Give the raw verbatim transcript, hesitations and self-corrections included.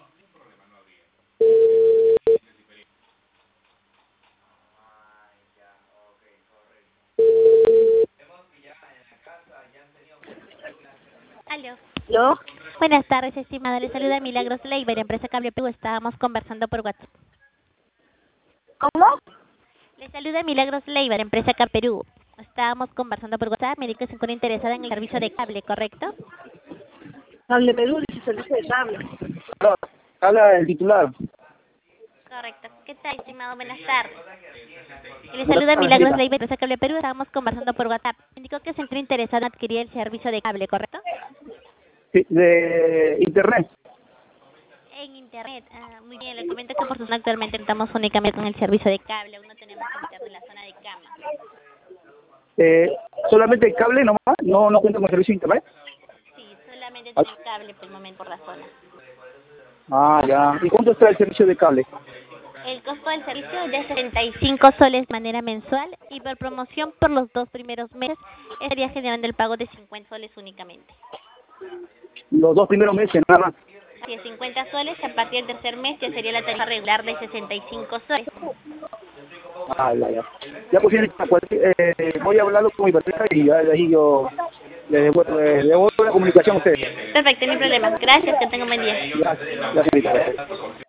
Aló. ¿Yo? Buenas tardes, estimada. Le saluda Milagros Leiber, empresa Cable Perú. Estábamos conversando por WhatsApp. ¿Cómo? Le saluda Milagros Leiber, empresa Cable Perú. Estábamos conversando por WhatsApp. Me dijo que se encuentra interesada en el servicio de cable, ¿correcto? Cable Perú, dice servicio de cable. Habla habla el titular. Correcto. ¿Qué tal, estimado? Buenas tardes. Le saluda Milagros Leiber, empresa Cable Perú. Estábamos conversando por WhatsApp. Me indicó que se encuentra interesada en adquirir el servicio de cable, ¿correcto? Sí, de internet. En internet. Ah, muy bien. Le comento que por supuesto actualmente estamos únicamente con el servicio de cable. Aún no tenemos internet en la zona de cama. Eh, solamente cable nomás, no no cuenta con servicio de internet. Sí, solamente Ah, tener cable por el momento por la zona. ah, ya. ¿Y cuánto está el servicio de cable? El costo del servicio es de setenta y cinco soles de manera mensual y por promoción por los dos primeros meses estaría generando el pago de cincuenta soles únicamente. Los dos primeros meses, nada más. Si es cincuenta soles, a partir del tercer mes ya sería la tarifa regular de sesenta y cinco soles. Ah, ya, ya. Ya pues, señorita, cualquier- eh, voy a hablarlo con mi pareja y ya de ahí yo le devuelvo, le devuelvo la comunicación a ustedes. Perfecto, no hay problema. Gracias, que tenga un buen día. Gracias, gracias, señorita.